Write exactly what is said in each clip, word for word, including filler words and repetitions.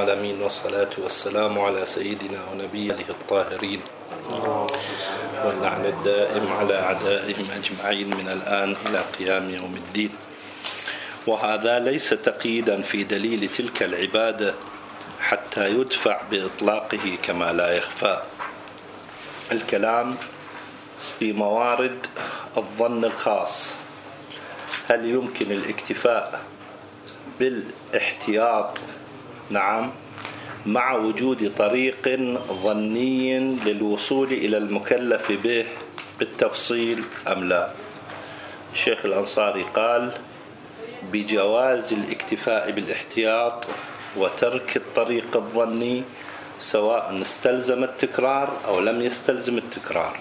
العالمين، والصلاة والسلام على سيدنا ونبيه الطاهرين، واللعن الدائم على أعدائهم أجمعين من الآن إلى قيام يوم الدين. وهذا ليس تقييدا في دليل تلك العبادة حتى يدفع بإطلاقه كما لا يخفى. الكلام في موارد الظن الخاص، هل يمكن الاكتفاء بالاحتياط؟ نعم، مع وجود طريق ظني للوصول إلى المكلف به بالتفصيل أم لا؟ الشيخ الأنصاري قال بجواز الاكتفاء بالاحتياط وترك الطريق الظني سواء استلزم التكرار أو لم يستلزم التكرار.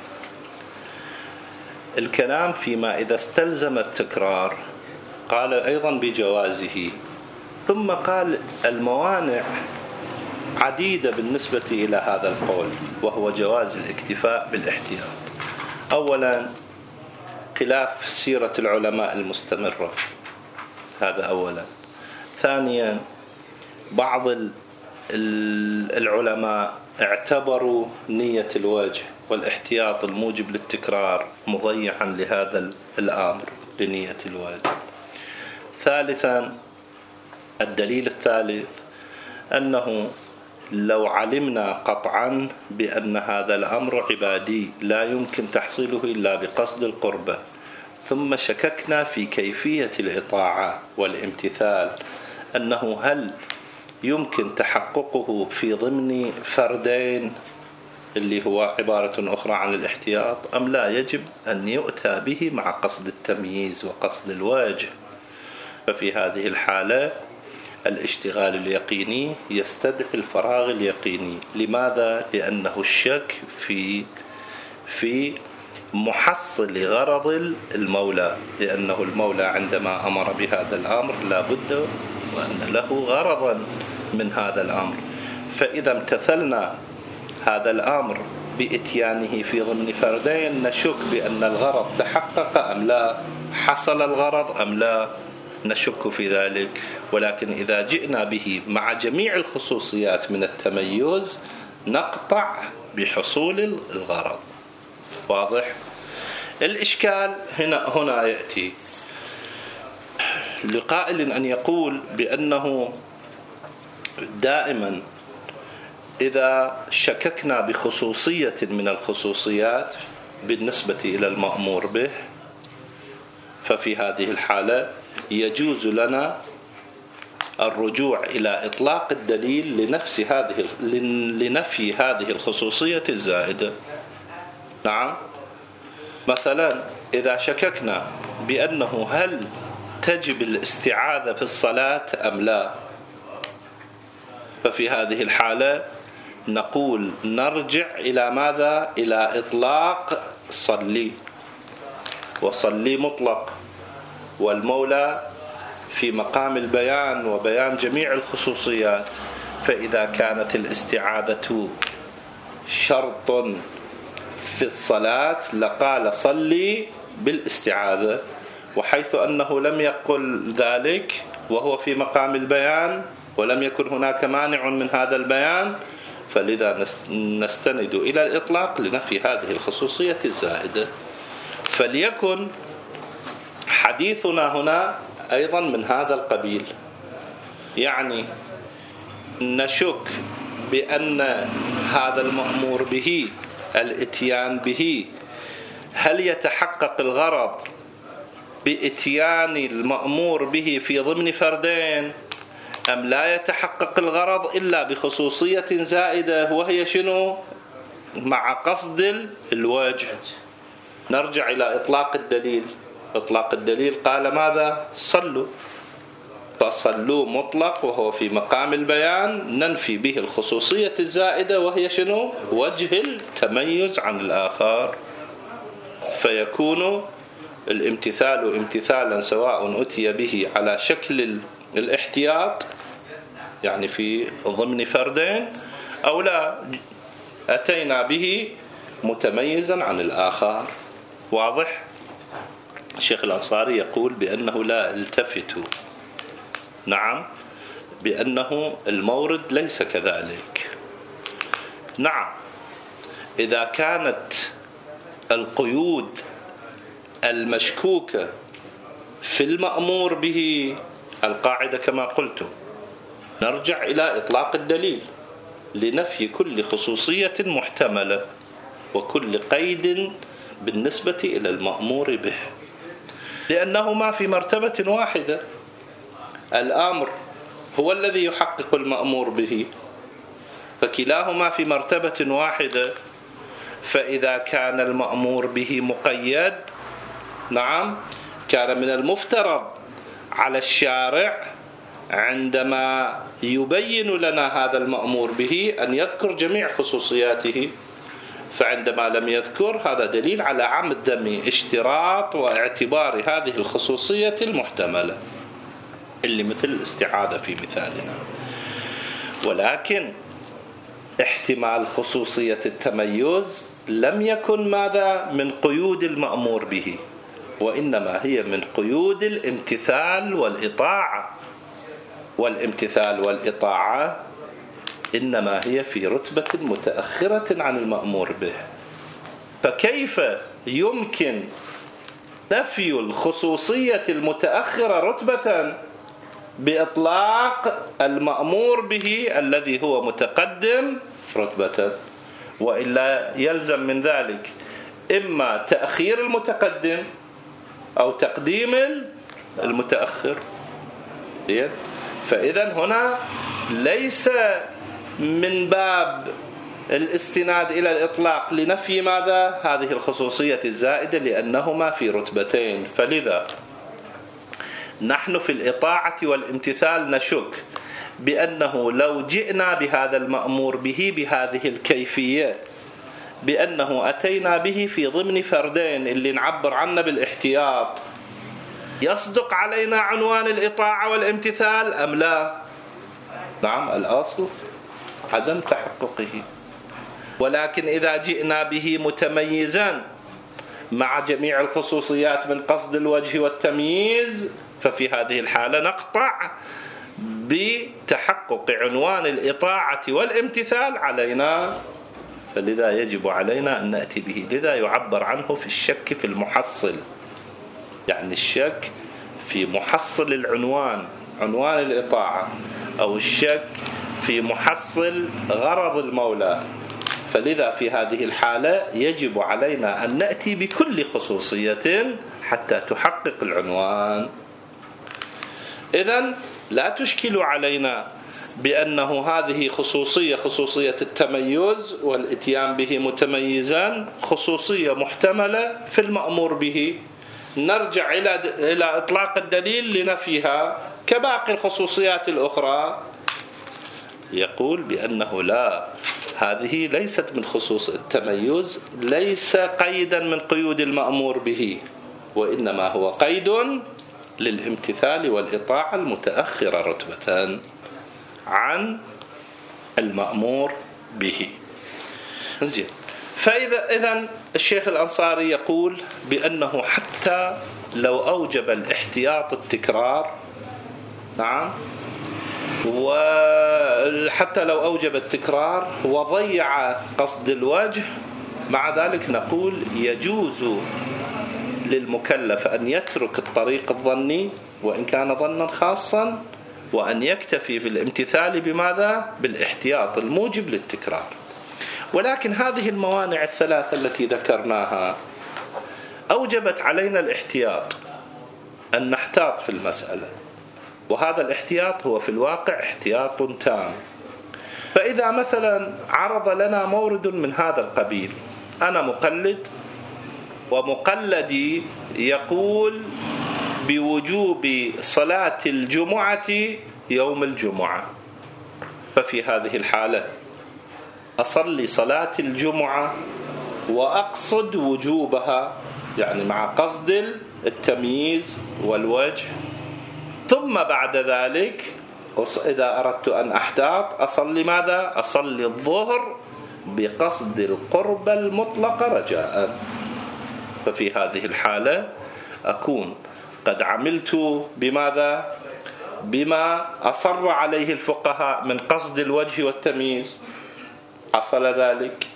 الكلام فيما إذا استلزم التكرار قال أيضا بجوازه، ثم قال الموانع عديدة بالنسبة إلى هذا القول، وهو جواز الاكتفاء بالاحتياط. أولا خلاف سيرة العلماء المستمرة، هذا أولا. ثانيا بعض العلماء اعتبروا نية الوجه والاحتياط الموجب للتكرار مضيعا لهذا الأمر لنية الوجه. ثالثا الدليل الثالث أنه لو علمنا قطعا بأن هذا الأمر عبادي لا يمكن تحصيله إلا بقصد القربة، ثم شككنا في كيفية الإطاعة والامتثال، أنه هل يمكن تحققه في ضمن فردين اللي هو عبارة أخرى عن الاحتياط أم لا، يجب أن يؤتى به مع قصد التمييز وقصد الوجه. ففي هذه الحالة الاشتغال اليقيني يستدعي الفراغ اليقيني. لماذا؟ لأنه الشك في في محصل غرض المولى، لأنه المولى عندما أمر بهذا الأمر لا بد وأن له غرضا من هذا الأمر. فإذا امتثلنا هذا الأمر بإتيانه في ضمن فردين نشك بأن الغرض تحقق أم لا، حصل الغرض أم لا، نشك في ذلك. ولكن إذا جئنا به مع جميع الخصوصيات من التميز نقطع بحصول الغرض. واضح؟ الإشكال هنا هنا يأتي لقائل أن يقول بأنه دائما إذا شككنا بخصوصية من الخصوصيات بالنسبة إلى المأمور به، ففي هذه الحالة يجوز لنا الرجوع إلى إطلاق الدليل لنفس هذه لنفي هذه الخصوصية الزائدة. نعم، مثلا إذا شككنا بأنه هل تجب الاستعاذة في الصلاة أم لا، ففي هذه الحالة نقول نرجع إلى ماذا؟ إلى إطلاق صلي، وصلي مطلق، والمولى في مقام البيان وبيان جميع الخصوصيات. فإذا كانت الاستعاذة شرط في الصلاة لقال صلي بالاستعاذة، وحيث أنه لم يقل ذلك وهو في مقام البيان ولم يكن هناك مانع من هذا البيان، فلذا نستند إلى الإطلاق لنفي هذه الخصوصية الزائدة. فليكن حديثنا هنا أيضا من هذا القبيل، يعني نشك بأن هذا المأمور به الاتيان به هل يتحقق الغرض باتيان المأمور به في ضمن فردين أم لا يتحقق الغرض إلا بخصوصية زائدة، وهي شنو؟ مع قصد الوجه. نرجع إلى إطلاق الدليل. إطلاق الدليل قال ماذا؟ صلوا، فصلوا مطلق وهو في مقام البيان، ننفي به الخصوصية الزائدة وهي شنو؟ وجه التميز عن الآخر. فيكون الامتثال امتثالا سواء أتي به على شكل الاحتياط يعني في ضمن فردين أو لا، أتينا به متميزا عن الآخر. واضح؟ الشيخ الأنصاري يقول بأنه لا التفتوا، نعم، بأنه المورد ليس كذلك. نعم، إذا كانت القيود المشكوكة في المأمور به، القاعدة كما قلت نرجع إلى إطلاق الدليل لنفي كل خصوصية محتملة وكل قيد بالنسبة إلى المأمور به، لأنهما في مرتبة واحدة. الأمر هو الذي يحقق المأمور به، فكلاهما في مرتبة واحدة. فإذا كان المأمور به مقيد، نعم، كان من المفترض على الشارع عندما يبين لنا هذا المأمور به أن يذكر جميع خصوصياته، فعندما لم يذكر هذا دليل على عدم اشتراط واعتبار هذه الخصوصية المحتملة اللي مثل الاستعاذة في مثالنا. ولكن احتمال خصوصية التميز لم يكن ماذا من قيود المأمور به، وإنما هي من قيود الامتثال والإطاعة، والامتثال والإطاعة إنما هي في رتبة متأخرة عن المأمور به. فكيف يمكن نفي الخصوصية المتأخرة رتبة بإطلاق المأمور به الذي هو متقدم رتبة؟ وإلا يلزم من ذلك إما تأخير المتقدم أو تقديم المتأخر. فإذا هنا ليس من باب الاستناد إلى الإطلاق لنفي ماذا؟ هذه الخصوصية الزائدة، لأنهما في رتبتين. فلذا نحن في الإطاعة والامتثال نشك بأنه لو جئنا بهذا المأمور به بهذه الكيفية، بأنه أتينا به في ضمن فردين اللي نعبر عنه بالاحتياط، يصدق علينا عنوان الإطاعة والامتثال أم لا؟ نعم، الأصل عدم تحققه. ولكن إذا جئنا به متميزا مع جميع الخصوصيات من قصد الوجه والتمييز، ففي هذه الحالة نقطع بتحقق عنوان الإطاعة والامتثال علينا. فلذا يجب علينا أن نأتي به. لذا يعبر عنه في الشك في المحصل، يعني الشك في محصل العنوان، عنوان الإطاعة، أو الشك في محصل غرض المولى. فلذا في هذه الحالة يجب علينا أن نأتي بكل خصوصية حتى تحقق العنوان. إذن لا تشكل علينا بأنه هذه خصوصية خصوصية التميز والإتيان به متميزا خصوصية محتملة في المأمور به، نرجع إلى إلى إطلاق الدليل لنفيها كباقي الخصوصيات الأخرى. يقول بأنه لا، هذه ليست من خصوص التميز، ليس قيدا من قيود المأمور به، وإنما هو قيد للامتثال والإطاعة المتأخرة رتبة عن المأمور به. زين. فإذا إذن الشيخ الأنصاري يقول بأنه حتى لو أوجب الاحتياط التكرار، نعم، وحتى لو أوجب التكرار وضيع قصد الوجه، مع ذلك نقول يجوز للمكلف أن يترك الطريق الظني وإن كان ظنا خاصا، وأن يكتفي بالامتثال بماذا؟ بالاحتياط الموجب للتكرار. ولكن هذه الموانع الثلاثة التي ذكرناها أوجبت علينا الاحتياط، أن نحتاط في المسألة، وهذا الاحتياط هو في الواقع احتياط تام. فإذا مثلا عرض لنا مورد من هذا القبيل، أنا مقلد ومقلدي يقول بوجوب صلاة الجمعة يوم الجمعة، ففي هذه الحالة أصلي صلاة الجمعة وأقصد وجوبها، يعني مع قصد التمييز والوجه، ثم بعد ذلك إذا أردت أن أحتاط أصلي ماذا؟ أصلي الظهر بقصد القرب المطلق رجاء. ففي هذه الحالة أكون قد عملت بماذا؟ بما أصر عليه الفقهاء من قصد الوجه والتمييز، حصل ذلك.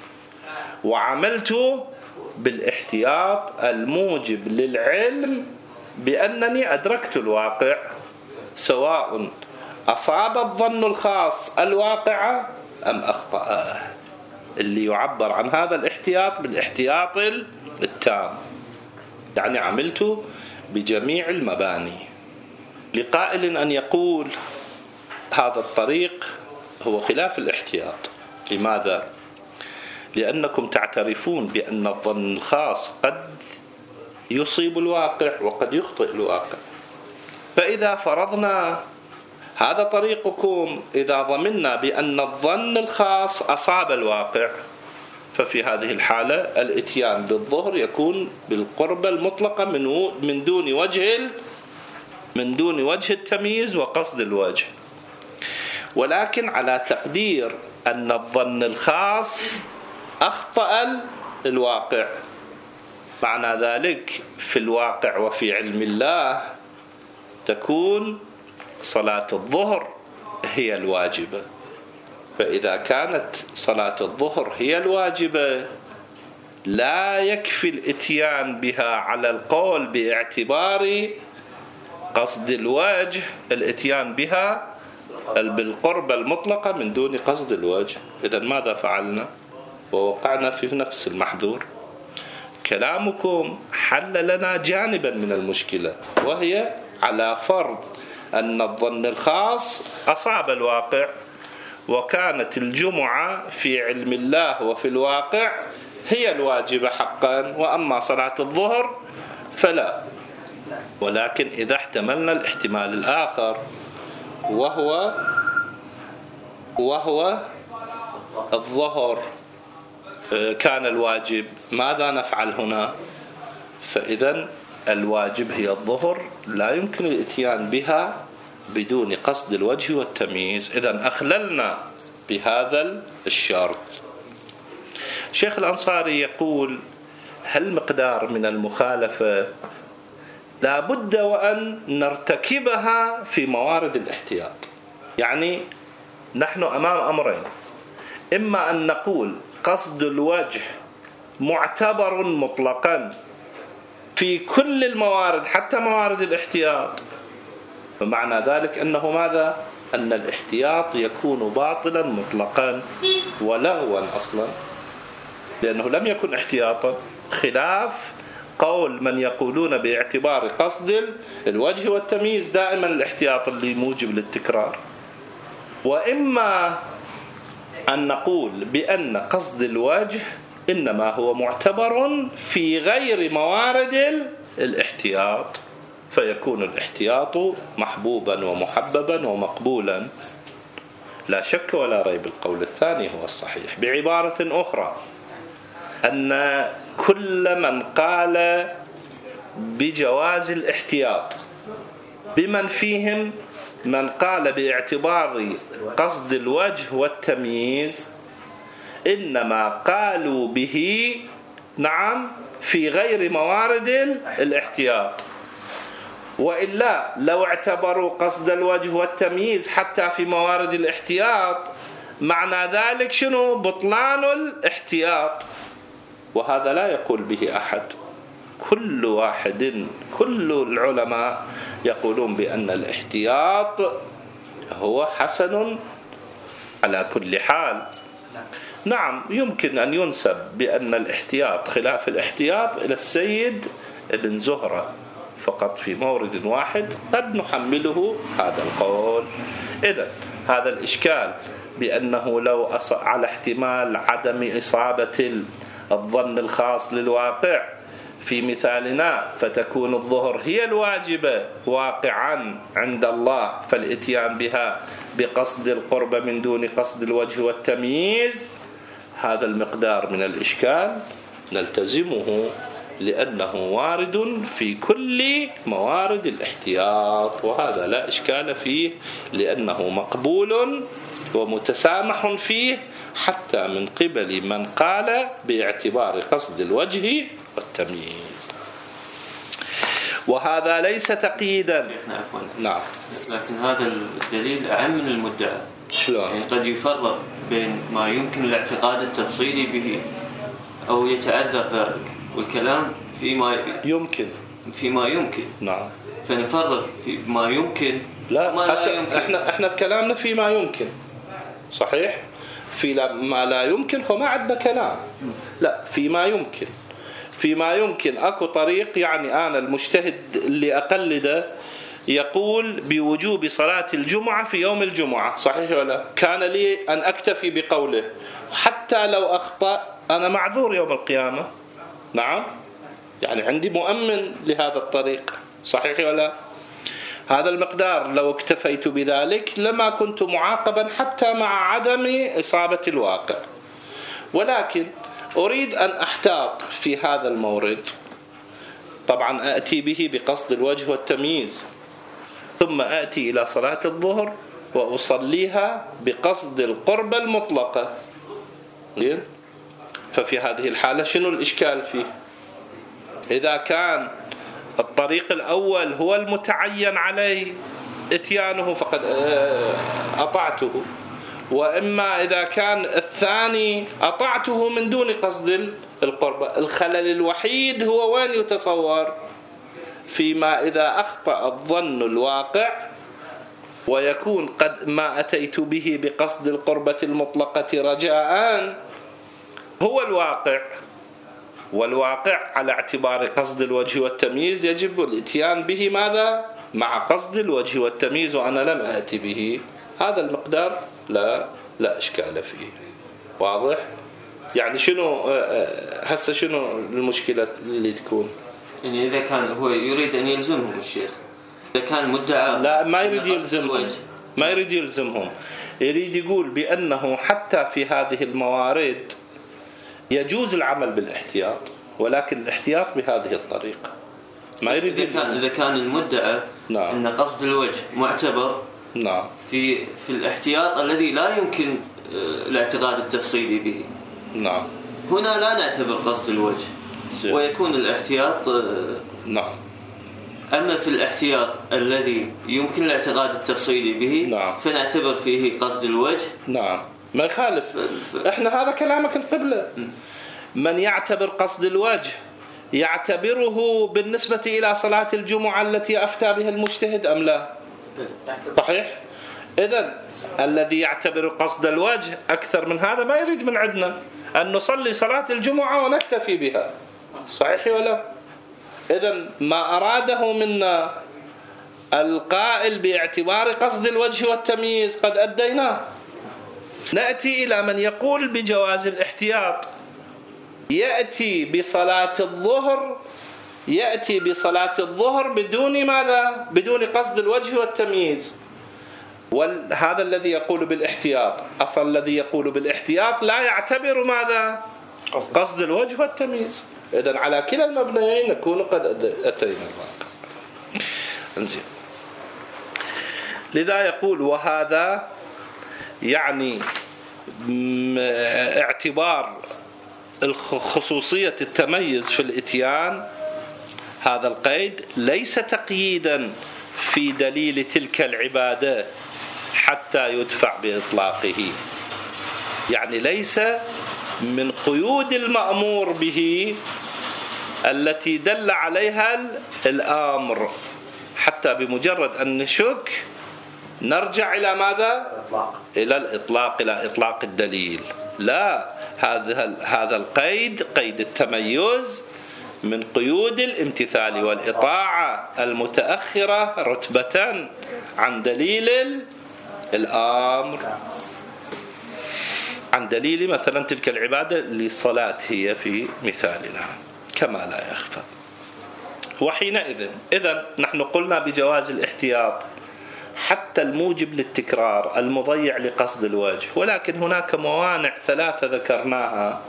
وعملت بالاحتياط الموجب للعلم بأنني أدركت الواقع، سواء أصاب الظن الخاص الواقع أم أخطأه، اللي يعبر عن هذا الاحتياط بالاحتياط التام، يعني عملت بجميع المباني. لقائل أن يقول هذا الطريق هو خلاف الاحتياط. لماذا؟ لأنكم تعترفون بأن الظن الخاص قد يصيب الواقع وقد يخطئ الواقع. فإذا فرضنا هذا طريقكم، إذا ضمننا بأن الظن الخاص أصاب الواقع، ففي هذه الحالة الاتيان بالظهر يكون بالقربة المطلقة من من دون وجه من دون وجه التمييز وقصد الوجه. ولكن على تقدير أن الظن الخاص أخطأ الواقع، معنى ذلك في الواقع وفي علم الله تكون صلاة الظهر هي الواجبة. فإذا كانت صلاة الظهر هي الواجبة لا يكفي الاتيان بها على القول باعتبار قصد الوجه، الاتيان بها بالقربة المطلقة من دون قصد الوجه. إذن ماذا فعلنا؟ ووقعنا في نفس المحذور. كلامكم حل لنا جانبا من المشكلة، وهي على فرض أن الظن الخاص أصاب الواقع، وكانت الجمعة في علم الله وفي الواقع هي الواجبة حقا، وأما صلاة الظهر فلا. ولكن إذا احتملنا الاحتمال الآخر وهو وهو الظهر كان الواجب، ماذا نفعل هنا؟ فإذا الواجب هي الظهر، لا يمكن الاتيان بها بدون قصد الوجه والتمييز. إذن أخللنا بهذا الشرط. شيخ الأنصاري يقول هل مقدار من المخالفة لا بد وأن نرتكبها في موارد الاحتياط. يعني نحن أمام أمرين: إما أن نقول قصد الوجه معتبر مطلقا في كل الموارد حتى موارد الاحتياط، ومعنى ذلك أنه ماذا؟ أن الاحتياط يكون باطلا مطلقا ولغوا أصلا، لأنه لم يكن احتياطا، خلاف قول من يقولون باعتبار قصد الوجه والتمييز دائما الاحتياط اللي موجب للتكرار. وإما أن نقول بأن قصد الوجه إنما هو معتبر في غير موارد الاحتياط، فيكون الاحتياط محبوبا ومحببا ومقبولا. لا شك ولا ريب القول الثاني هو الصحيح. بعبارة أخرى، أن كل من قال بجواز الاحتياط بمن فيهم من قال باعتبار قصد الوجه والتمييز إنما قالوا به نعم في غير موارد الاحتياط، وإلا لو اعتبروا قصد الوجه والتمييز حتى في موارد الاحتياط معنى ذلك شنو؟ بطلان الاحتياط، وهذا لا يقول به أحد. كل واحد كل العلماء يقولون بأن الاحتياط هو حسن على كل حال. نعم يمكن أن ينسب بأن الاحتياط خلاف الاحتياط إلى السيد ابن زهرة فقط في مورد واحد، قد نحمله هذا القول. إذن هذا الإشكال بأنه لو على احتمال عدم إصابة الظن الخاص للواقع في مثالنا فتكون الظهر هي الواجبة واقعا عند الله، فالاتيان بها بقصد القرب من دون قصد الوجه والتمييز، هذا المقدار من الإشكال نلتزمه لأنه وارد في كل موارد الاحتياط، وهذا لا إشكال فيه لأنه مقبول ومتسامح فيه حتى من قبل من قال باعتبار قصد الوجه والتمييز. وهذا ليس تقييدا. نعم. لكن هذا الدليل أعم من المدعى. شلون؟ يعني قد يفرق بين ما يمكن الاعتقاد التفصيلي به أو يتعذر ذلك، والكلام فيما يمكن فيما يمكن. نعم. فنفرق في ما يمكن. لا, ما لا يمكن. احنا احنا بكلامنا فيما يمكن. صحيح؟ في ما لا يمكن فما عندنا كلام. لا، فيما يمكن. فيما يمكن اكو طريق. يعني انا المجتهد اللي اقلده يقول بوجوب صلاة الجمعة في يوم الجمعة، صحيح ولا؟ كان لي أن أكتفي بقوله، حتى لو أخطأ أنا معذور يوم القيامة. نعم، يعني عندي مؤمن لهذا الطريق، صحيح ولا؟ هذا المقدار لو اكتفيت بذلك لما كنت معاقبا حتى مع عدم إصابة الواقع. ولكن أريد أن أحتاط في هذا المورد، طبعا أأتي به بقصد الوجه والتمييز، ثم أأتي إلى صلاة الظهر وأصليها بقصد القربة المطلقة. ففي هذه الحالة شنو الإشكال فيه؟ إذا كان الطريق الأول هو المتعين علي اتيانه فقد أطعته، وإما إذا كان الثاني أطعته من دون قصد القربة. الخلل الوحيد هو وين يتصور؟ فيما إذا أخطأ الظن الواقع ويكون قد ما أتيت به بقصد القربة المطلقة رجاءً هو الواقع، والواقع على اعتبار قصد الوجه والتمييز يجب الاتيان به ماذا؟ مع قصد الوجه والتمييز، وأنا لم أتي به. هذا المقدار لا لا إشكال فيه. واضح؟ يعني شنو هسه شنو المشكلة اللي تكون؟ يعني إذا كان هو يريد أن يلزمهم الشيخ، إذا كان مدعى لا ما يريد يلزمهم، ما يريد يلزمهم، يريد يقول بأنه حتى في هذه الموارد يجوز العمل بالاحتياط، ولكن الاحتياط بهذه الطريقة. ما يريد إذا كان إذا كان المدعى نعم. أن قصد الوجه معتبر نعم. في في الاحتياط الذي لا يمكن الاعتقاد التفصيلي به. نعم. هنا لا نعتبر قصد الوجه زي. ويكون الاحتياط نعم. أما في الاحتياط الذي يمكن الاعتقاد التفصيلي به نعم. فنعتبر فيه قصد الوجه. نعم، ما يخالف. ف... احنا هذا كلامك القبلة. من يعتبر قصد الوجه يعتبره بالنسبة إلى صلاة الجمعة التي أفتى بها المجتهد أم لا؟ صحيح؟ إذن الذي يعتبر قصد الوجه أكثر من هذا ما يريد من عندنا أن نصلي صلاة الجمعة ونكتفي بها، صحيح ولا؟ إذن ما أراده منا القائل باعتبار قصد الوجه والتمييز قد أديناه. نأتي إلى من يقول بجواز الاحتياط، يأتي بصلاة الظهر يأتي بصلاة الظهر بدون ماذا؟ بدون قصد الوجه والتمييز. وهذا الذي يقول بالاحتياط، أصل الذي يقول بالاحتياط لا يعتبر ماذا؟ قصد الوجه والتمييز. إذن على كلا المبنيين نكون قد أتينا الواقع. انزين. لذا يقول وهذا يعني اعتبار خصوصية التميز في الاتيان، هذا القيد ليس تقييدا في دليل تلك العبادة حتى يدفع بإطلاقه، يعني ليس من قيود المأمور به التي دل عليها الآمر، حتى بمجرد أن نشك نرجع إلى ماذا؟ إلى الإطلاق، إلى إطلاق الدليل. لا، هذا هذا القيد قيد التميز من قيود الامتثال والإطاعة المتأخرة رتبة عن دليل الأمر، عن دليل مثلا تلك العبادة للصلاة هي في مثالنا كما لا يخفى. وحينئذ إذن نحن قلنا بجواز الاحتياط حتى الموجب للتكرار المضيع لقصد الوجه، ولكن هناك موانع ثلاثة ذكرناها.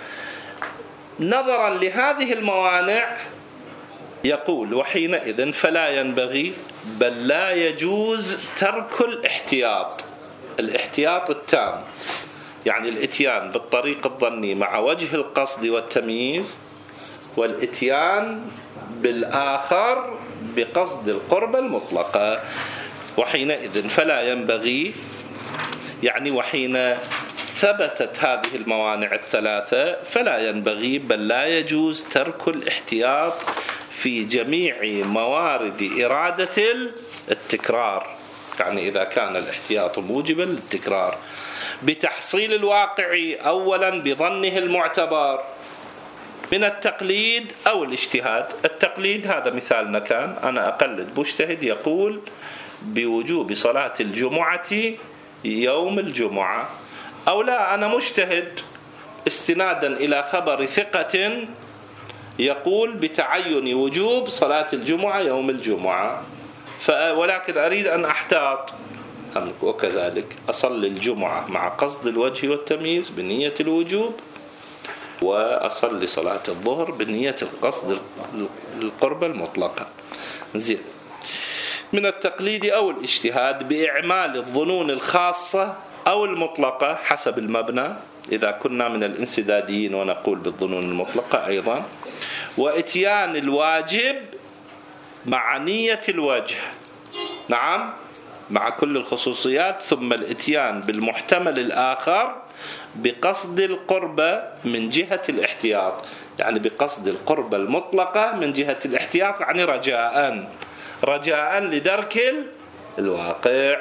نظرا لهذه الموانع يقول وحينئذ فلا ينبغي بل لا يجوز ترك الاحتياط، الاحتياط التام، يعني الاتيان بالطريق الظني مع وجه القصد والتمييز والإتيان بالآخر بقصد القربة المطلقة. وحينئذ فلا ينبغي، يعني وحين ثبتت هذه الموانع الثلاثة فلا ينبغي بل لا يجوز ترك الاحتياط في جميع موارد إرادة التكرار، يعني إذا كان الاحتياط موجبا للتكرار بتحصيل الواقع أولا بظنه المعتبر من التقليد أو الاجتهاد. التقليد هذا مثالنا كان أنا أقلد مجتهد يقول بوجوب صلاة الجمعة يوم الجمعة، أو لا أنا مجتهد استنادا إلى خبر ثقة يقول بتعين وجوب صلاة الجمعة يوم الجمعة، ولكن أريد أن أحتاط، وكذلك أصلي الجمعة مع قصد الوجه والتمييز بنية الوجوب، وأصلي صلاة الظهر بنية القصد القربة المطلقة. زين. من التقليد أو الاجتهاد بإعمال الظنون الخاصة أو المطلقة حسب المبنى، إذا كنا من الانسداديين ونقول بالظنون المطلقة أيضا، وإتيان الواجب مع نية الوجه، نعم، مع كل الخصوصيات، ثم الإتيان بالمحتمل الآخر بقصد القربة من جهة الاحتياط، يعني بقصد القربة المطلقة من جهة الاحتياط، يعني رجاء رجاء لدرك الواقع.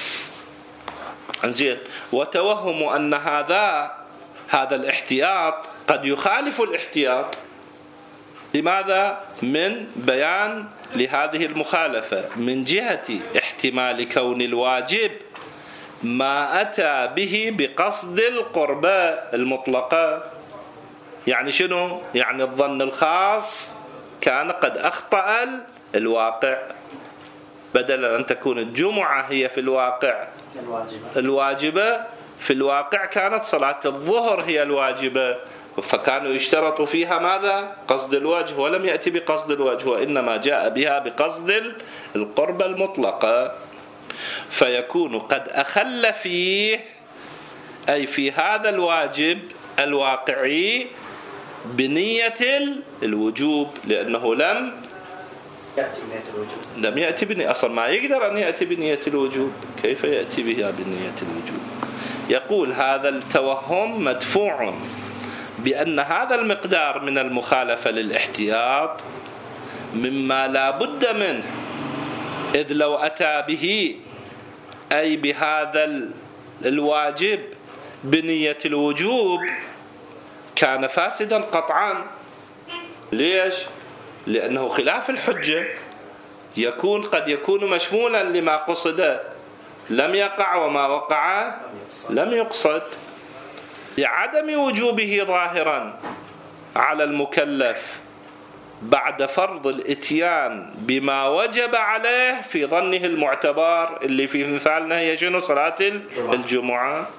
زين. وتوهم أن هذا هذا الاحتياط قد يخالف الاحتياط. لماذا؟ من بيان لهذه المخالفة من جهة احتمال كون الواجب ما أتى به بقصد القربة المطلقة. يعني شنو؟ يعني الظن الخاص كان قد أخطأ الواقع، بدل أن تكون الجمعة هي في الواقع الواجبة، في الواقع كانت صلاة الظهر هي الواجبة، فكانوا يشترطوا فيها ماذا؟ قصد الوجه، ولم يأتي بقصد الوجه، وإنما جاء بها بقصد القربة المطلقة، فيكون قد أخل فيه، أي في هذا الواجب الواقعي، بنية الوجوب، لأنه لم يأتي بنية الوجوب لم يأتي بنية، أصلا ما يقدر أن يأتي بنية الوجوب، كيف يأتي بها بنية الوجوب؟ يقول هذا التوهم مدفوع بأن هذا المقدار من المخالفة للاحتياط مما لا بد منه، إذ لو أتى به أي بهذا الواجب بنية الوجوب كان فاسدا قطعا. ليش؟ لأنه خلاف الحجة، يكون قد يكون مشمولا لما قصد، لم يقع وما وقع لم يقصد، لعدم وجوبه ظاهرا على المكلف بعد فرض الاتيان بما وجب عليه في ظنه المعتبر، اللي في مثالنا هي شنو؟ صلاة الجمعة.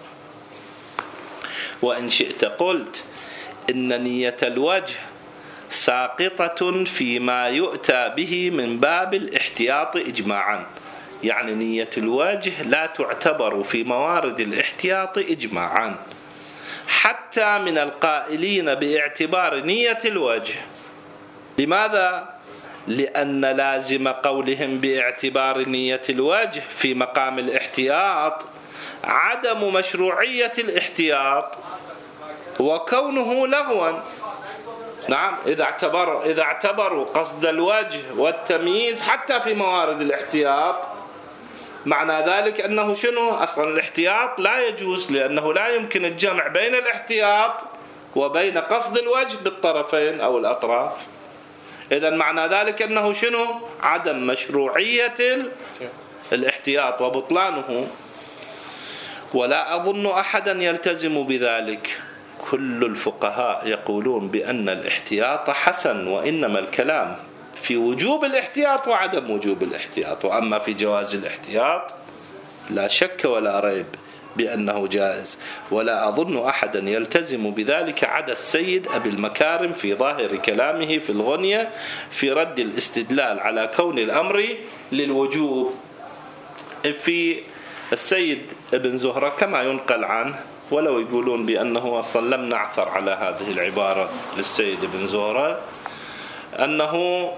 وإن شئت قلت إن نية الوجه ساقطة فيما يؤتى به من باب الاحتياط إجماعا، يعني نية الوجه لا تعتبر في موارد الاحتياط إجماعا حتى من القائلين باعتبار نية الوجه. لماذا؟ لأن لازم قولهم باعتبار نية الوجه في مقام الاحتياط عدم مشروعية الاحتياط وكونه لغوا. نعم، إذا اعتبر إذا اعتبروا قصد الوجه والتمييز حتى في موارد الاحتياط، معنى ذلك أنه شنو؟ أصلا الاحتياط لا يجوز، لأنه لا يمكن الجمع بين الاحتياط وبين قصد الوجه بالطرفين أو الأطراف. إذن معنى ذلك أنه شنو؟ عدم مشروعية الاحتياط وبطلانه. ولا أظن أحدا يلتزم بذلك. كل الفقهاء يقولون بأن الاحتياط حسن، وإنما الكلام في وجوب الاحتياط وعدم وجوب الاحتياط، وأما في جواز الاحتياط لا شك ولا ريب بأنه جائز. ولا أظن أحدا يلتزم بذلك عدا السيد أبي المكارم في ظاهر كلامه في الغنية في رد الاستدلال على كون الأمر للوجوب. في السيد ابن زهرة كما ينقل عنه ولو يقولون بأنه أصلا لم نعثر على هذه العبارة للسيد ابن زهرة، أنه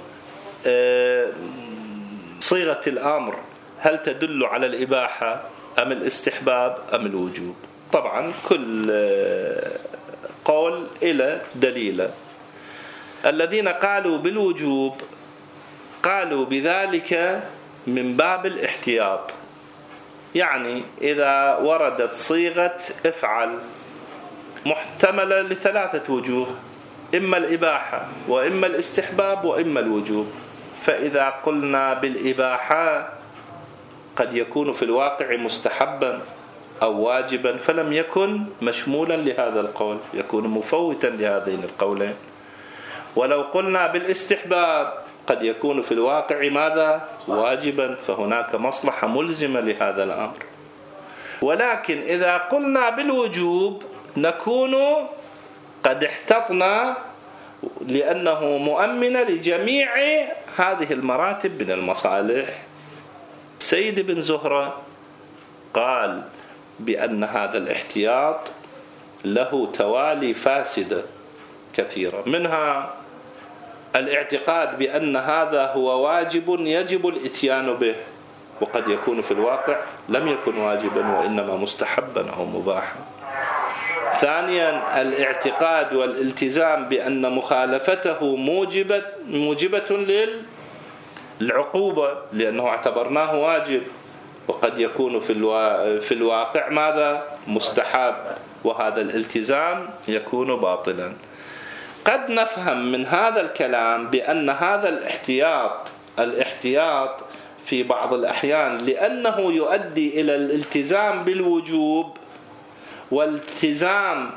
صيغة الأمر هل تدل على الإباحة أم الاستحباب أم الوجوب. طبعا كل قول إلى دليل. الذين قالوا بالوجوب قالوا بذلك من باب الاحتياط، يعني إذا وردت صيغة افعل محتملة لثلاثة وجوه، إما الإباحة وإما الاستحباب وإما الوجوب، فإذا قلنا بالإباحة قد يكون في الواقع مستحبا أو واجبا، فلم يكن مشمولا لهذا القول، يكون مفوتا لهذين القولين. ولو قلنا بالاستحباب قد يكون في الواقع ماذا؟ واجبا، فهناك مصلحة ملزمة لهذا الأمر. ولكن إذا قلنا بالوجوب نكون قد احتطنا، لأنه مؤمن لجميع هذه المراتب من المصالح. سيد بن زهرة قال بأن هذا الاحتياط له توالي فاسدة كثيرة، منها الاعتقاد بأن هذا هو واجب يجب الاتيان به، وقد يكون في الواقع لم يكن واجبا وإنما مستحبا أو مباحا. ثانيا الاعتقاد والالتزام بأن مخالفته موجبة موجبة للعقوبة، لأنه اعتبرناه واجب، وقد يكون في في الواقع ماذا؟ مستحب، وهذا الالتزام يكون باطلا. قد نفهم من هذا الكلام بأن هذا الاحتياط الاحتياط في بعض الأحيان لأنه يؤدي إلى الالتزام بالوجوب والالتزام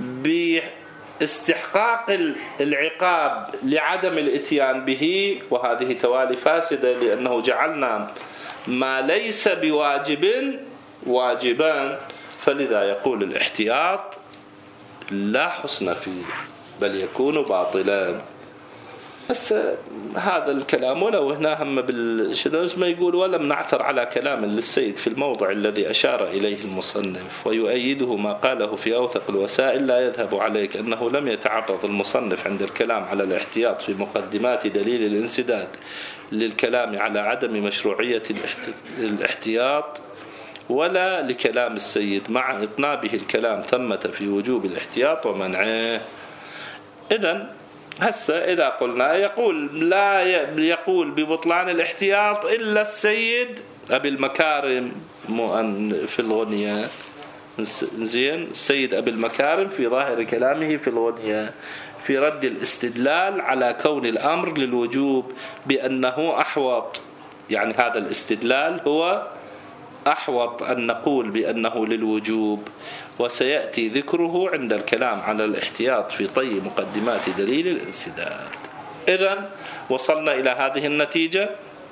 باستحقاق العقاب لعدم الاتيان به، وهذه توالي فاسدة، لأنه جعلنا ما ليس بواجب واجبا. فلذا يقول الاحتياط لا حسن فيه بل يكون باطلا. بس هذا الكلام ولو هنا هم بالشذوذ ما يقول ولم نعثر على كلام للسيد في الموضع الذي أشار إليه المصنف، ويؤيده ما قاله في أوثق الوسائل. لا يذهب عليك أنه لم يتعرض المصنف عند الكلام على الاحتياط في مقدمات دليل الانسداد للكلام على عدم مشروعية الاحتياط، ولا لكلام السيد مع إطنابه الكلام ثمة في وجوب الاحتياط ومنعه. إذن هسه إذا قلنا يقول لا يقول ببطلان الاحتياط إلا السيد أبي المكارم في الغنية. زين، السيد أبي المكارم في ظاهر كلامه في الغنية في رد الاستدلال على كون الأمر للوجوب بأنه أحوط، يعني هذا الاستدلال هو أحوط أن نقول بأنه للوجوب، وسيأتي ذكره عند الكلام على الاحتياط في طي مقدمات دليل الانسداد. إذن وصلنا إلى هذه النتيجة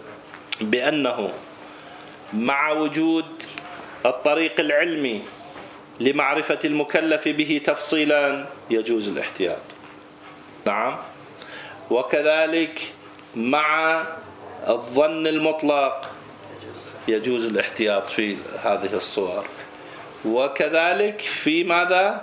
بأنه مع وجود الطريق العلمي لمعرفة المكلف به تفصيلا يجوز الاحتياط، نعم، وكذلك مع الظن المطلق يجوز الاحتياط في هذه الصور، وكذلك في ماذا؟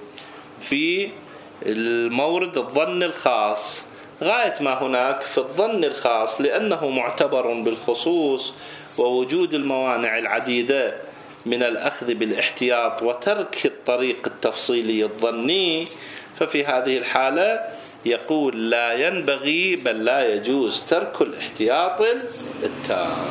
في المورد الظن الخاص. غاية ما هناك في الظن الخاص لأنه معتبر بالخصوص ووجود الموانع العديدة من الأخذ بالاحتياط وترك الطريق التفصيلي الظني، ففي هذه الحالة يقول لا ينبغي بل لا يجوز ترك الاحتياط التام.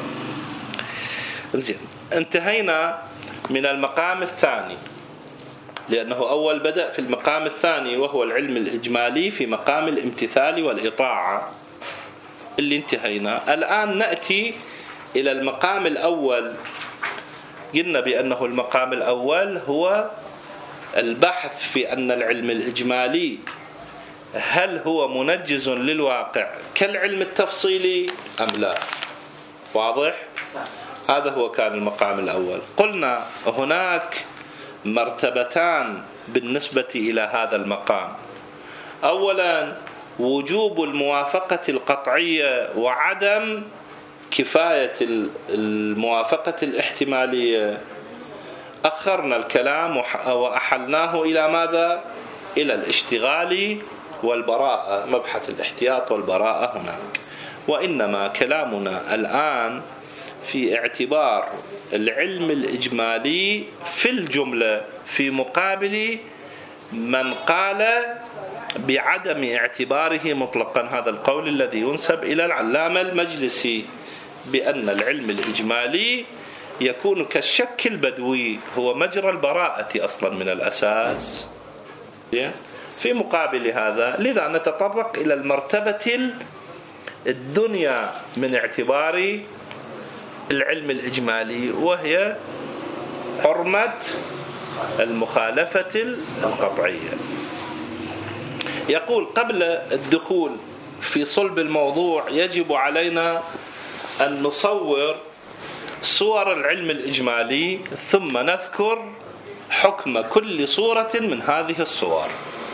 زين، انتهينا من المقام الثاني، لأنه أول بدأ في المقام الثاني وهو العلم الإجمالي في مقام الامتثال والإطاعة اللي انتهينا. الآن نأتي إلى المقام الأول. قلنا بأنه المقام الأول هو البحث في أن العلم الإجمالي هل هو منجز للواقع كالعلم التفصيلي أم لا. واضح؟ هذا هو كان المقام الأول. قلنا هناك مرتبتان بالنسبة إلى هذا المقام. أولا وجوب الموافقة القطعية وعدم كفاية الموافقة الاحتمالية، أخرنا الكلام وأحلناه إلى ماذا؟ إلى الاشتغال والبراءة، مبحث الاحتياط والبراءة هناك. وإنما كلامنا الآن في اعتبار العلم الإجمالي في الجملة في مقابل من قال بعدم اعتباره مطلقا. هذا القول الذي ينسب إلى العلامة المجلسي بأن العلم الإجمالي يكون كالشك البدوي، هو مجرى البراءة أصلا من الأساس. في مقابل هذا لذا نتطرق إلى المرتبة الدنيا من اعتبار العلم الإجمالي، وهي حرمة المخالفة القطعية. يقول قبل الدخول في صلب الموضوع يجب علينا أن نصور صور العلم الإجمالي ثم نذكر حكم كل صورة من هذه الصور.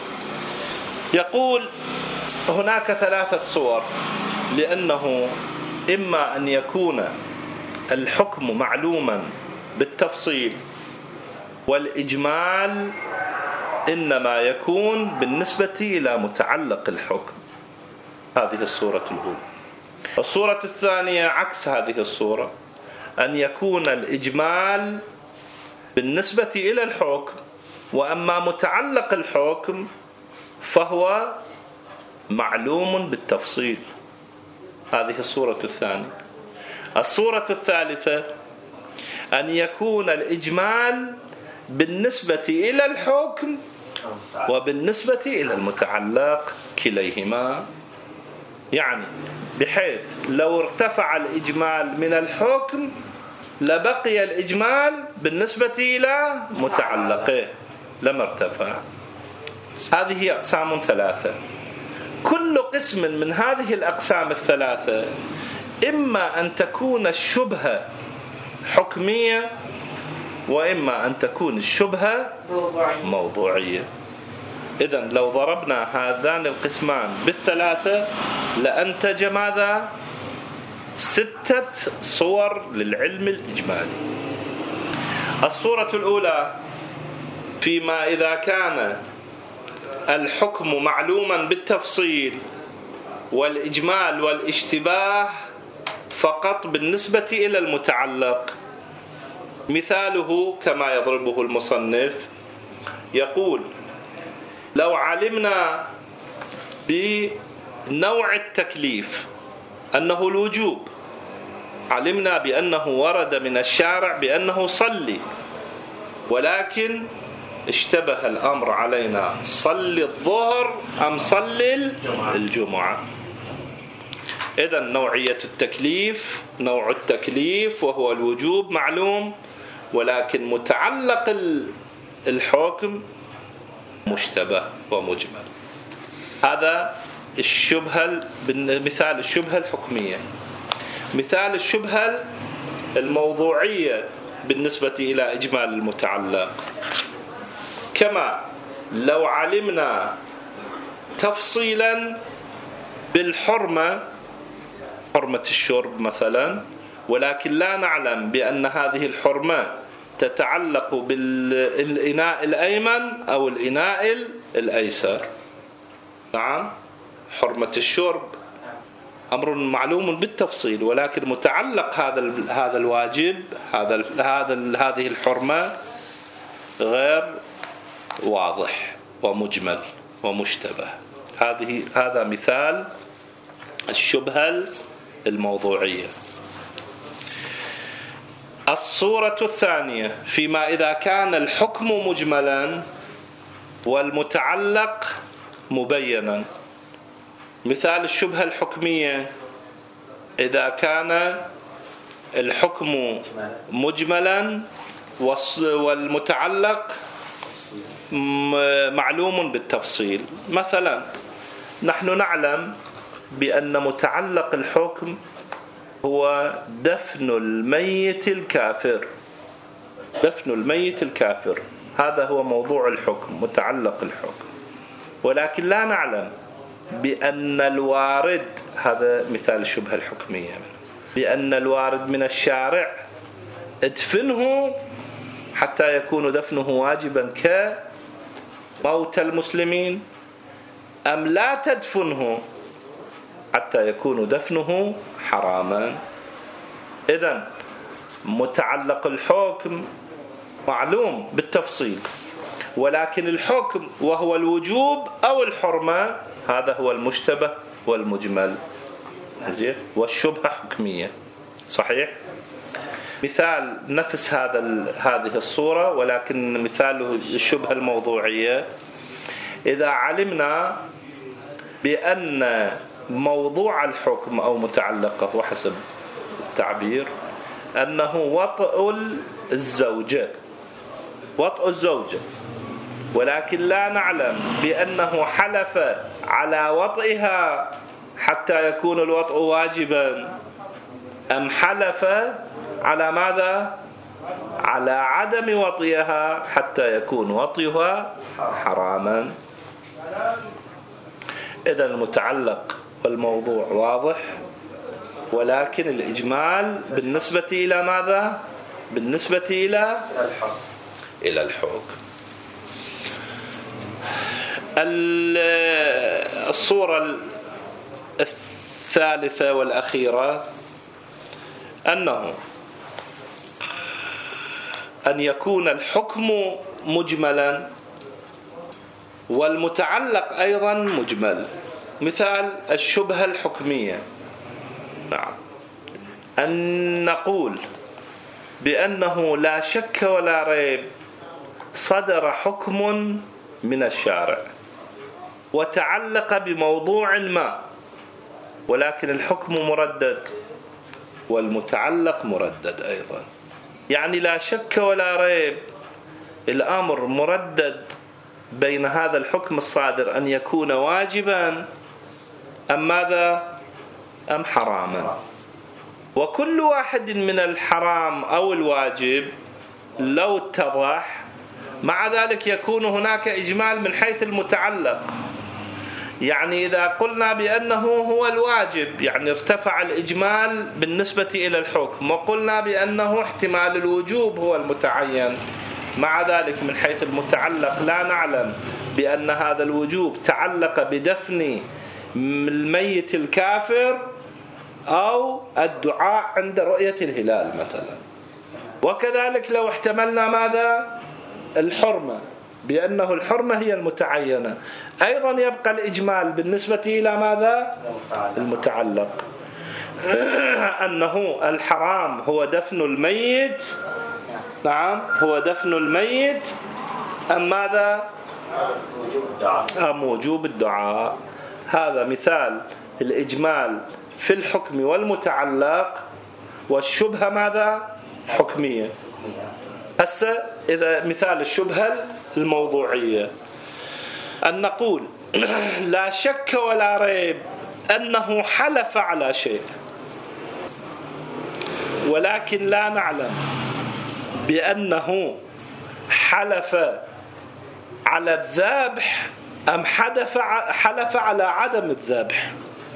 يقول هناك ثلاثة صور، لأنه إما أن يكون الحكم معلوما بالتفصيل، والإجمال إنما يكون بالنسبة إلى متعلق الحكم. هذه الصورة الأولى. الصورة الثانية عكس هذه الصورة، أن يكون الإجمال بالنسبة إلى الحكم، وأما متعلق الحكم فهو معلوم بالتفصيل. هذه الصورة الثانية. الصورة الثالثة أن يكون الإجمال بالنسبة إلى الحكم وبالنسبة إلى المتعلق كليهما، يعني بحيث لو ارتفع الإجمال من الحكم لبقي الإجمال بالنسبة إلى متعلقه لما ارتفع. هذه هي أقسام ثلاثة. كل قسم من هذه الأقسام الثلاثة إما أن تكون الشبهة حكمية، وإما أن تكون الشبهة موضوعية. إذن لو ضربنا هذان القسمان بالثلاثة لأنتج ماذا؟ ستة صور للعلم الإجمالي. الصورة الأولى فيما إذا كان الحكم معلوما بالتفصيل والإجمال والاشتباه فقط بالنسبة إلى المتعلق. مثاله كما يضربه المصنف، يقول لو علمنا بنوع التكليف أنه الوجوب، علمنا بأنه ورد من الشارع بأنه صلي، ولكن اشتبه الأمر علينا صلي الظهر أم صلي الجمعة. إذن نوعية التكليف، نوع التكليف وهو الوجوب معلوم، ولكن متعلق الحكم مشتبه ومجمل. هذا الشبهة، مثال الشبهة الحكمية. مثال الشبهة الموضوعية بالنسبة إلى إجمال المتعلق، كما لو علمنا تفصيلا بالحرمة، حرمة الشرب مثلا، ولكن لا نعلم بأن هذه الحرمة تتعلق بالإناء الأيمن أو الإناء الأيسر. نعم، حرمة الشرب أمر معلوم بالتفصيل، ولكن متعلق هذا هذا الواجب، هذا هذا هذه الحرمة غير واضح ومجمل ومشتبه. هذه هذا مثال الشبهة الموضوعية. الصورة الثانية فيما إذا كان الحكم مجملا والمتعلق مبينا. مثال الشبهة الحكمية إذا كان الحكم مجملا والمتعلق معلوم بالتفصيل. مثلا نحن نعلم بأن متعلق الحكم هو دفن الميت الكافر، دفن الميت الكافر، هذا هو موضوع الحكم، متعلق الحكم، ولكن لا نعلم بأن الوارد، هذا مثال الشبهة الحكمية، بأن الوارد من الشارع ادفنه حتى يكون دفنه واجبا كموت المسلمين، أم لا تدفنه حتى يكون دفنه حراما؟ إذن متعلق الحكم معلوم بالتفصيل، ولكن الحكم وهو الوجوب أو الحرمة هذا هو المشتبه والمجمل، والشبهة حكمية. صحيح؟ مثال نفس هذا هذه الصورة، ولكن مثاله الشبهة الموضوعية. إذا علمنا بأن موضوع الحكم أو متعلقه وحسب التعبير أنه وطء الزوجة وطء الزوجة، ولكن لا نعلم بأنه حلف على وطئها حتى يكون الوطء واجبا، أم حلف على ماذا؟ على عدم وطئها حتى يكون وطئها حراما. إذا المتعلق والموضوع واضح، ولكن الإجمال بالنسبة إلى ماذا؟ بالنسبة إلى إلى الحكم. الصورة الثالثة والأخيرة أنه أن يكون الحكم مجملا والمتعلق أيضا مجمل. مثال الشبهة الحكمية، نعم، أن نقول بأنه لا شك ولا ريب صدر حكم من الشارع وتعلق بموضوع ما، ولكن الحكم مردد والمتعلق مردد أيضا. يعني لا شك ولا ريب الأمر مردد بين هذا الحكم الصادر أن يكون واجبا أم ماذا؟ أم حراما. وكل واحد من الحرام أو الواجب لو اتضح مع ذلك يكون هناك إجمال من حيث المتعلق. يعني إذا قلنا بأنه هو الواجب يعني ارتفع الإجمال بالنسبة إلى الحكم، وقلنا بأنه احتمال الوجوب هو المتعين، مع ذلك من حيث المتعلق لا نعلم بأن هذا الوجوب تعلق بدفن الميت الكافر أو الدعاء عند رؤية الهلال مثلا. وكذلك لو احتملنا ماذا؟ الحرمة، بأنه الحرمة هي المتعينة، أيضا يبقى الإجمال بالنسبة إلى ماذا؟ المتعلق، أنه الحرام هو دفن الميت، نعم هو دفن الميت، أم ماذا؟ أم وجوب الدعاء. هذا مثال الإجمال في الحكم والمتعلق، والشبهة ماذا؟ حكمية. هسه إذا مثال الشبهة الموضوعية أن نقول لا شك ولا ريب أنه حلف على شيء، ولكن لا نعلم بأنه حلف على الذبح أم حلف على عدم الذبح.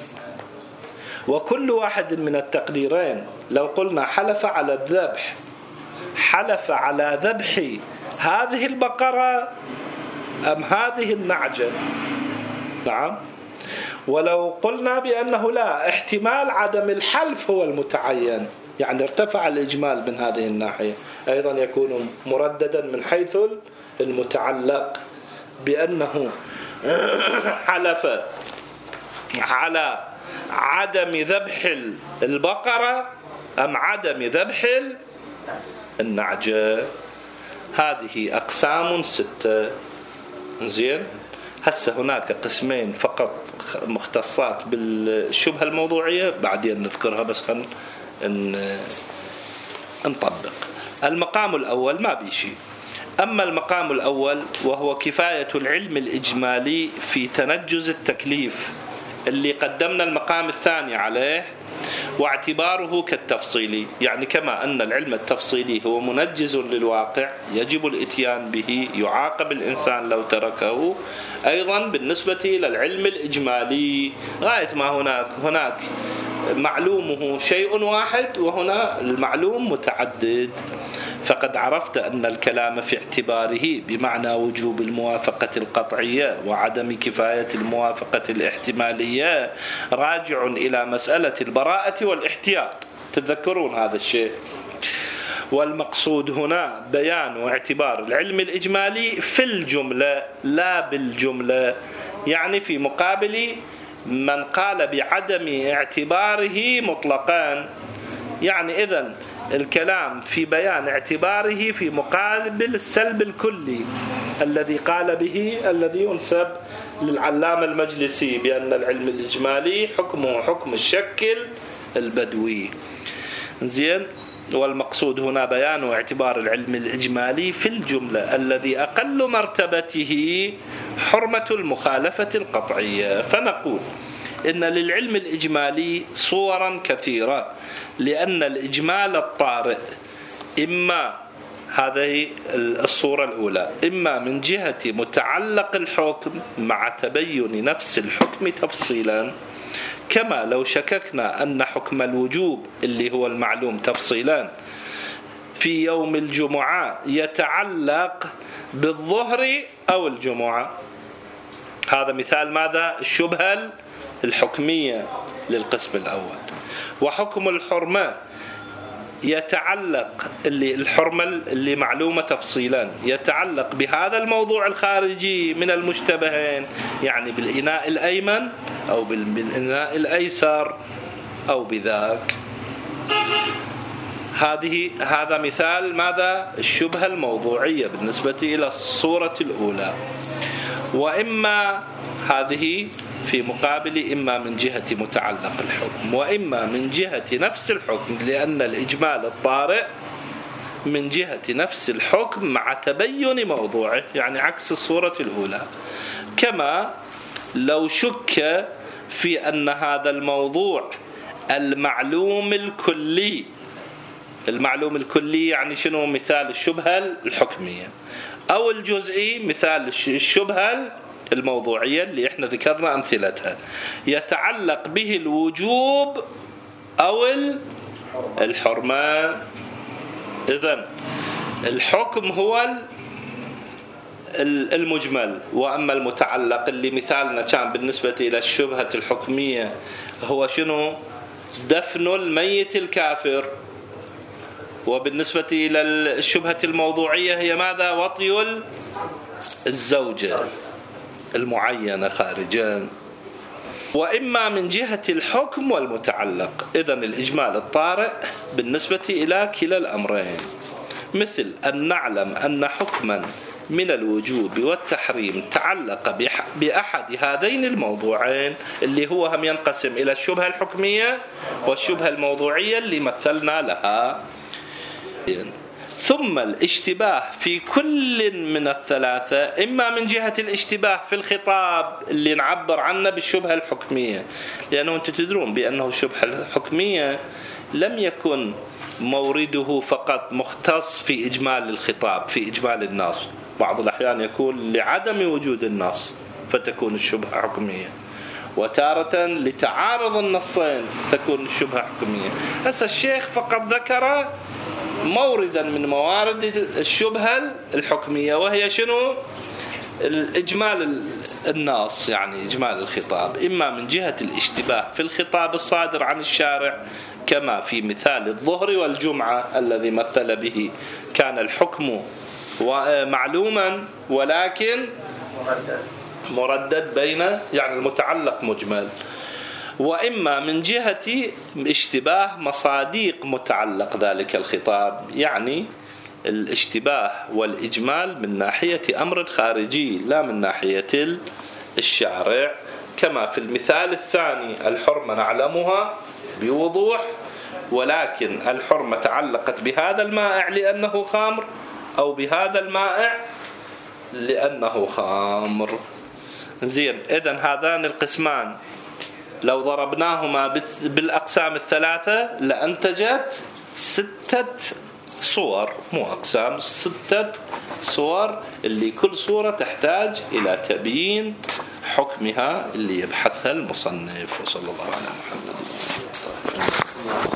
وكل واحد من التقديرين لو قلنا حلف على الذبح حلف على ذبح هذه البقرة أم هذه النعجة، نعم. ولو قلنا بأنه لا احتمال عدم الحلف هو المتعين، يعني ارتفع الإجمال من هذه الناحية، أيضا يكون مرددا من حيث المتعلق بأنه حلف على عدم ذبح البقرة أم عدم ذبح النعجة. هذه أقسام ستة. زين، هسه هناك قسمين فقط مختصات بالشبهة الموضوعية بعدين نذكرها، بس خلينا نطبق. المقام الأول ما بيشي. أما المقام الأول وهو كفاية العلم الإجمالي في تنجز التكليف اللي قدمنا المقام الثاني عليه، واعتباره كالتفصيلي، يعني كما أن العلم التفصيلي هو منجز للواقع يجب الاتيان به يعاقب الإنسان لو تركه، أيضا بالنسبة إلى العلم الإجمالي غاية ما هناك هناك معلومه شيء واحد وهنا المعلوم متعدد. فقد عرفت أن الكلام في اعتباره بمعنى وجوب الموافقة القطعية وعدم كفاية الموافقة الاحتمالية راجع إلى مسألة البراءة والاحتياط. تذكرون هذا الشيء. والمقصود هنا بيان واعتبار العلم الإجمالي في الجملة لا بالجملة، يعني في مقابل من قال بعدم اعتباره مطلقا. يعني إذن الكلام في بيان اعتباره في مقابل السلب الكلي الذي قال به الذي ينسب للعلامة المجلسي بأن العلم الإجمالي حكمه حكم الشكل البدوي. زين. والمقصود هنا بيان واعتبار العلم الإجمالي في الجملة الذي أقل مرتبته حرمة المخالفة القطعية. فنقول إن للعلم الإجمالي صورا كثيرة، لأن الإجمال الطارئ إما هذه الصورة الأولى إما من جهة متعلق الحكم مع تبين نفس الحكم تفصيلا، كما لو شككنا أن حكم الوجوب اللي هو المعلوم تفصيلا في يوم الجمعة يتعلق بالظهر أو الجمعة. هذا مثال ماذا؟ الشبهة الحكمية للقسم الأول. وحكم الحرمة يتعلق اللي الحرمة اللي معلومة تفصيلا يتعلق بهذا الموضوع الخارجي من المشتبهين، يعني بالإناء الأيمن أو بالإناء الأيسر أو بذاك. هذه هذا مثال ماذا؟ الشبهة الموضوعية بالنسبة إلى الصورة الأولى. وإما هذه في مقابل إما من جهة متعلق الحكم وإما من جهة نفس الحكم، لأن الإجمال الطارئ من جهة نفس الحكم مع تبين موضوعه، يعني عكس الصورة الأولى. كما لو شك في أن هذا الموضوع المعلوم الكلي، المعلوم الكلي يعني شنو؟ مثال الشبهة الحكمية، أو الجزئي مثال الشبهة الموضوعية اللي احنا ذكرنا أمثلتها، يتعلق به الوجوب أو الحرمة. إذن الحكم هو المجمل، وأما المتعلق اللي مثالنا كان بالنسبة إلى الشبهة الحكمية هو شنو؟ دفن الميت الكافر. وبالنسبة إلى الشبهة الموضوعية هي ماذا؟ وطي الزوجة المعينة خارجا. وإما من جهة الحكم والمتعلق. إذن الإجمال الطارئ بالنسبة إلى كلا الأمرين، مثل أن نعلم أن حكما من الوجوب والتحريم تعلق بأحد هذين الموضوعين اللي هو هم ينقسم إلى الشبهة الحكمية والشبهة الموضوعية اللي مثلنا لها. ثم الاشتباه في كل من الثلاثة إما من جهة الاشتباه في الخطاب اللي نعبر عنه بالشبهة الحكمية، لأنه أنتم تدرون بأنه الشبهة الحكمية لم يكن مورده فقط مختص في إجمال الخطاب في إجمال النص، بعض الأحيان يكون لعدم وجود النص فتكون الشبهة حكمية، وتارة لتعارض النصين تكون الشبهة حكمية. هسا الشيخ فقط ذكر موردا من موارد الشبهة الحكمية، وهي شنو؟ الإجمال النص، يعني إجمال الخطاب، إما من جهة الاشتباه في الخطاب الصادر عن الشارع كما في مثال الظهر والجمعة الذي مثل به، كان الحكم معلوما ولكن مردد بين يعني المتعلق مجمل. وإما من جهة اشتباه مصاديق متعلق ذلك الخطاب، يعني الاشتباه والإجمال من ناحية أمر خارجي لا من ناحية الشارع، كما في المثال الثاني الحرمة نعلمها بوضوح، ولكن الحرمة تعلقت بهذا المائع لأنه خمر أو بهذا المائع لأنه خمر. زين. إذن هذان القسمان لو ضربناهما بالأقسام الثلاثة لأنتجت ستة صور، مو أقسام، ستة صور اللي كل صورة تحتاج إلى تبيين حكمها اللي يبحثها المصنف. وصلى الله على محمد.